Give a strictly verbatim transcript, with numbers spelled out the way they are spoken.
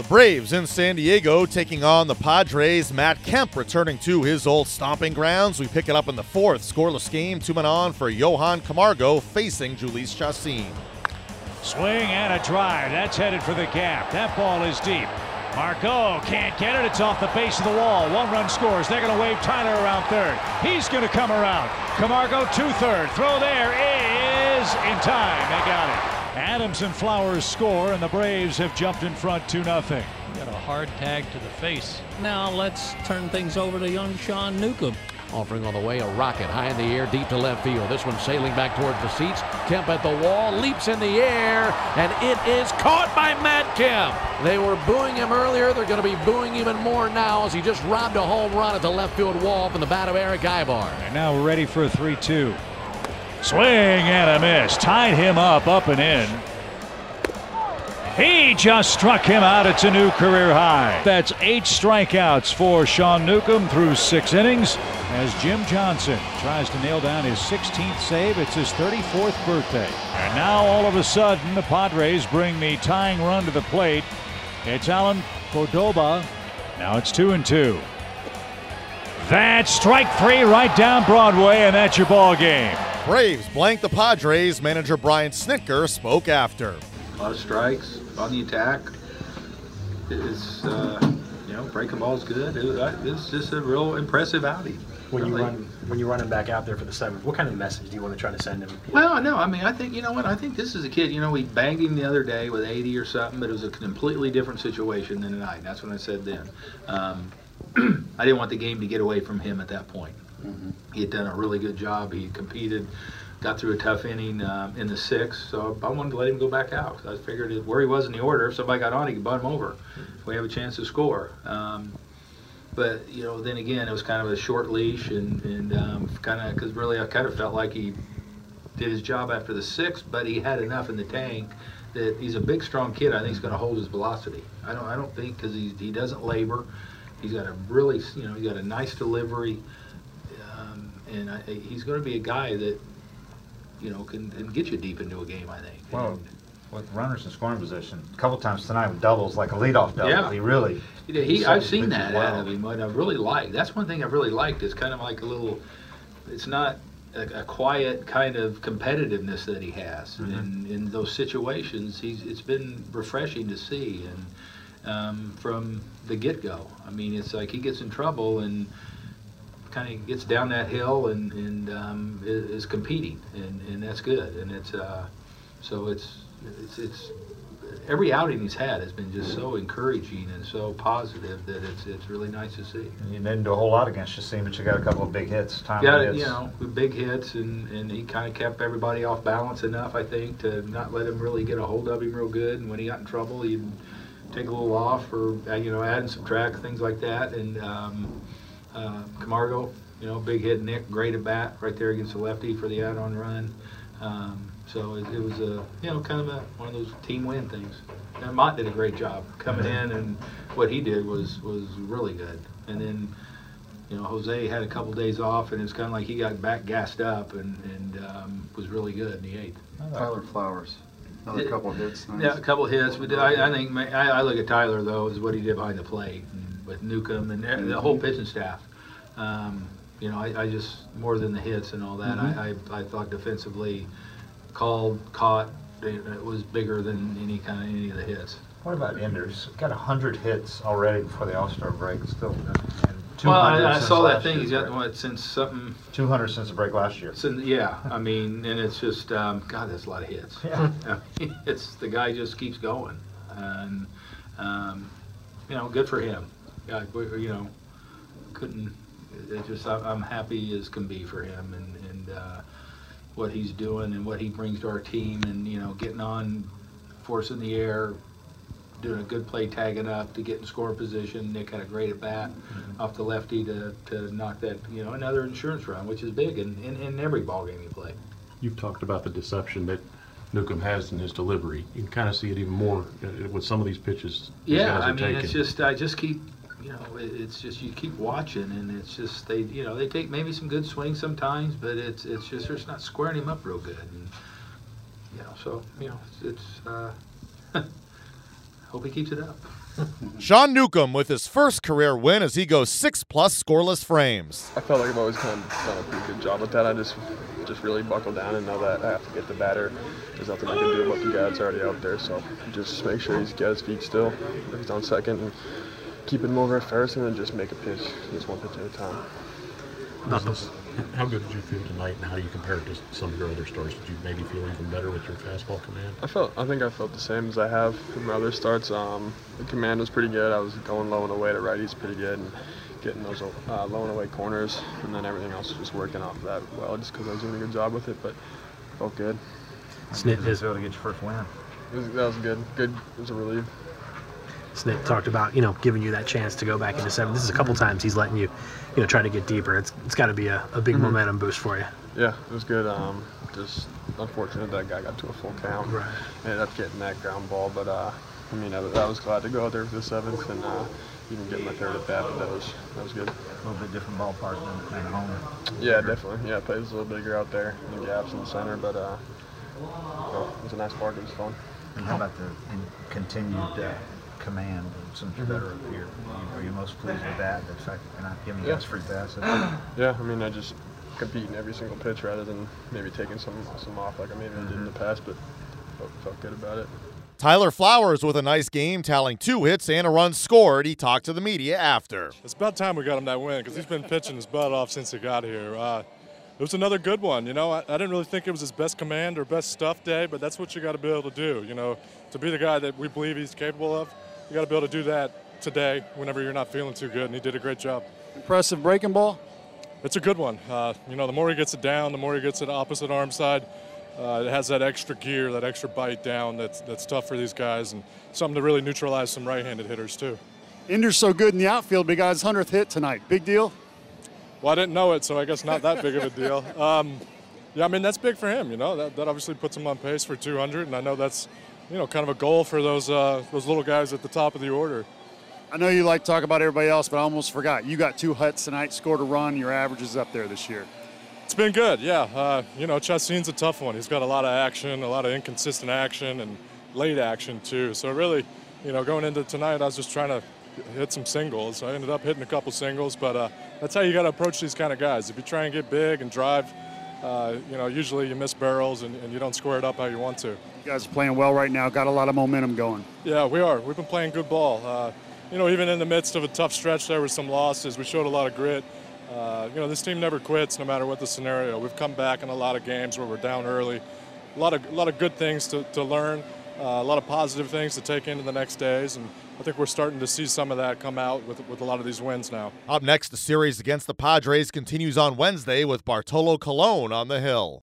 Braves in San Diego taking on the Padres. Matt Kemp returning to his old stomping grounds. We pick it up in the fourth. Scoreless game. Two men on for Johan Camargo facing Jhoulys Chacín. Swing and a drive. That's headed for the gap. That ball is deep. Margot can't get it. It's off the base of the wall. One run scores. They're going to wave Tyler around third. He's going to come around. Camargo to third. Throw there is in time. They got it. Adams and Flowers score, and the Braves have jumped in front two nothing. Got a hard tag to the face. Now let's turn things over to young Sean Newcomb. Offering on the way, a rocket high in the air, deep to left field. This one sailing back towards the seats. Kemp at the wall, leaps in the air, and it is caught by Matt Kemp. They were booing him earlier. They're going to be booing even more now as he just robbed a home run at the left field wall from the bat of Eric Aybar. And now we're ready for a three two. Swing and a miss. Tied him up, up and in. He just struck him out. It's a new career high. That's eight strikeouts for Sean Newcomb through six innings as Jim Johnson tries to nail down his sixteenth save. It's his thirty-fourth birthday. And now all of a sudden the Padres bring the tying run to the plate. It's Alan Cordoba. Now it's two and two. That's strike three right down Broadway, and that's your ball game. Braves blank the Padres. Manager Brian Snitker spoke after. A lot of strikes on the attack. It's uh, you know, breaking ball's good. It was, it's just a real impressive outing. When you really. run, when you run him back out there for the seventh, what kind of message do you want to try to send him? Well, no, I mean, I think you know what? I think this is a kid. You know, we banged him the other day with eighty or something, but it was a completely different situation than tonight. That's what I said then. Um, I didn't want the game to get away from him at that point. Mm-hmm. He had done a really good job. He competed. Got through a tough inning um, in the sixth, so I wanted to let him go back out. I figured it, where he was in the order, if somebody got on, he could butt him over. If we have a chance to score. Um, but, you know, then again, it was kind of a short leash, and, and um, kind of, because really I kind of felt like he did his job after the sixth, but he had enough in the tank that he's a big, strong kid. I think he's going to hold his velocity. I don't, I don't think, because he, he doesn't labor. He's got a really, you know, he's got a nice delivery, um, and I, he's going to be a guy that, you know, can, can get you deep into a game, I think. Well, with runners in scoring position, a couple times tonight with doubles, like a leadoff double, yeah. he really. He, he I've seen that well. out of him. What I've really liked, that's one thing I've really liked. It's kind of like a little, it's not a, a quiet kind of competitiveness that he has. Mm-hmm. And in those situations, he's it's been refreshing to see. And um, from the get-go, I mean, it's like he gets in trouble and kind of gets down that hill and, and um, is, is competing, and, and that's good. And it's uh, so it's, it's it's every outing he's had has been just so encouraging and so positive that it's it's really nice to see. You didn't do a whole lot against Chacín, but you got a couple of big hits. Time got hits. You know, with big hits, and, and he kind of kept everybody off balance enough, I think, to not let him really get a hold of him real good. And when he got in trouble, he'd take a little off, or you know, add and subtract, things like that. And um, Uh, Camargo, you know, big hit. Nick, great at bat right there against the lefty for the add-on run. Um, so it, it was a, you know, kind of a, one of those team win things. And Mott did a great job coming in, and what he did was was really good. And then, you know, Jose had a couple days off, and it's kind of like he got back gassed up and, and um, was really good in the eighth. Tyler Flowers. Another it, couple of hits. Nice. Yeah, a couple of hits. But I, I think I, I look at Tyler, though, as what he did behind the plate and with Newcomb and mm-hmm. the whole pitching staff. Um, you know, I, I just, more than the hits and all that, mm-hmm. I, I, I thought defensively, called, caught, it was bigger than any kind of any of the hits. What about Enders? Got one hundred hits already before the All-Star break. Still, and well, I, I saw that thing. He's got what, since something. two hundred since the break last year. Since, yeah, I mean, and it's just, um, God, that's a lot of hits. Yeah. I mean, it's the guy just keeps going, and um, you know, good for him. Yeah, you know, couldn't. It just, I'm happy as can be for him, and and uh, what he's doing and what he brings to our team, and you know, getting on, force in the air, doing a good play, tagging up to get in scoring position. Nick had a great at bat mm-hmm. off the lefty to, to knock that, you know, another insurance run, which is big in, in, in every ball game you play. You've talked about the deception that Newcomb has in his delivery. You can kind of see it even more with some of these pitches. These yeah, guys are I mean, taking. it's just I just keep. You know, it's just you keep watching, and it's just they, you know, they take maybe some good swings sometimes, but it's it's just they're just not squaring him up real good, and you know, so you know, it's, it's uh, hope he keeps it up. Sean Newcomb with his first career win as he goes six-plus scoreless frames. I felt like I've always kind of done a pretty good job with that. I just just really buckle down and know that I have to get the batter. There's nothing I can do about the guy that's already out there, so just make sure he's got his feet still. If he's on second, and keep him over at first, and then just make a pitch, just one pitch at a time. This, how good did you feel tonight, and how do you compare it to some of your other starts? Did you maybe feel even better with your fastball command? I felt, I think I felt the same as I have in my other starts. Um, the command was pretty good. I was going low and away to righties pretty good, and getting those uh, low and away corners, and then everything else was just working off that well, just because I was doing a good job with it. But felt good. Snit is able to get your first win. It was, that was good. Good. It was a relief. Snit talked about, you know, giving you that chance to go back into seven. This is a couple times he's letting you, you know, try to get deeper. It's it's got to be a, a big mm-hmm. momentum boost for you. Yeah, it was good. Um, just unfortunate that guy got to a full count. Right. Ended up getting that ground ball, but uh, I mean, I, I was glad to go out there for the seventh and uh, even get my third at bat. But that was that was good. A little bit different ballpark than, than home. Yeah, definitely. Yeah, it plays a little bigger out there, the gaps in the center, but uh, well, it was a nice park. It was fun. And how about the in continued uh, command since you're better up here? Are you most pleased with that? The fact that you're not giving yeah. guys free passes? Yeah, I mean, I just compete in every single pitch rather than maybe taking some some off like I maybe did in the past, but felt, felt good about it. Tyler Flowers with a nice game, tallying two hits and a run scored. He talked to the media after. It's about time we got him that win because he's been pitching his butt off since he got here. Uh, it was another good one. You know, I, I didn't really think it was his best command or best stuff day, but that's what you got to be able to do. You know, to be the guy that we believe he's capable of, you got to be able to do that today whenever you're not feeling too good, and he did a great job. Impressive breaking ball? It's a good one. Uh, you know, the more he gets it down, the more he gets it opposite arm side. Uh, it has that extra gear, that extra bite down that's that's tough for these guys, and something to really neutralize some right-handed hitters too. Ender's so good in the outfield, but he got his hundredth hit tonight. Big deal? Well, I didn't know it, so I guess not that big of a deal. Um, yeah, I mean, that's big for him, you know. That, that obviously puts him on pace for two hundred, and I know that's, you know, kind of a goal for those uh, those little guys at the top of the order. I know you like to talk about everybody else, but I almost forgot. You got two hits tonight, scored a run. Your average is up there this year. It's been good, yeah. Uh, you know, Chacin's a tough one. He's got a lot of action, a lot of inconsistent action, and late action too. So really, you know, going into tonight, I was just trying to hit some singles. I ended up hitting a couple singles, but uh, that's how you got to approach these kind of guys. If you try and get big and drive, uh, you know, usually you miss barrels and, and you don't square it up how you want to. You guys are playing well right now. Got a lot of momentum going. Yeah, we are. We've been playing good ball. Uh, you know, even in the midst of a tough stretch there with some losses, we showed a lot of grit. Uh, you know, this team never quits no matter what the scenario. We've come back in a lot of games where we're down early. A lot of, a lot of good things to, to learn, uh, a lot of positive things to take into the next days, and I think we're starting to see some of that come out with, with a lot of these wins now. Up next, the series against the Padres continues on Wednesday with Bartolo Colon on the hill.